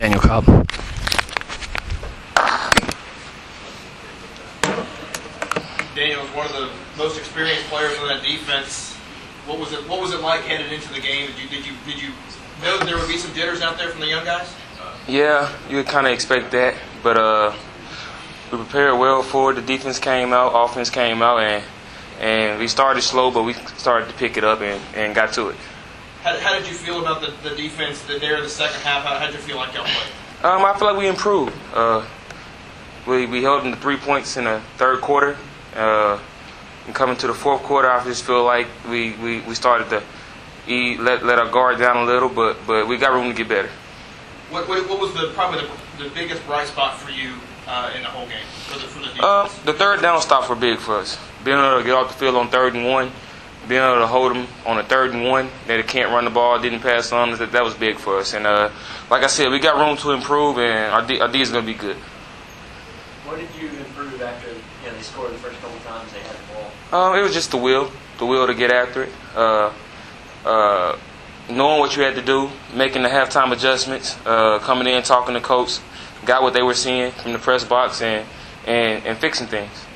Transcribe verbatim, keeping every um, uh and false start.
Daniel Cobb. Daniel was one of the most experienced players on that defense. What was it? What was it like headed into the game? Did you did you did you know that there would be some jitters out there from the young guys? Yeah, you would kind of expect that, but uh, we prepared well for it. The defense came out, offense came out, and and we started slow, but we started to pick it up and, and got to it. How, how did you feel about the, the defense there in the second half? How, how did you feel like y'all played? Um, I feel like we improved. Uh, we we held them to three points in the third quarter. Uh, and coming to the fourth quarter, I just feel like we, we, we started to eat, let let our guard down a little, but but we got room to get better. What what, what was the probably the, the biggest bright spot for you uh, in the whole game for the for the defense? Uh, the third down stops were big for us. Being able to get off the field on third and one, being able to hold them on a third and one, that they can't run the ball, didn't pass on, that, that was big for us. And uh, like I said, we got room to improve, and our D, our D is going to be good. What did you improve after you know, they scored the first couple times they had the ball? Um, it was just the will, the will to get after it. Uh, uh, knowing what you had to do, making the halftime adjustments, uh, coming in, talking to coach, got what they were seeing from the press box, and, and, and fixing things.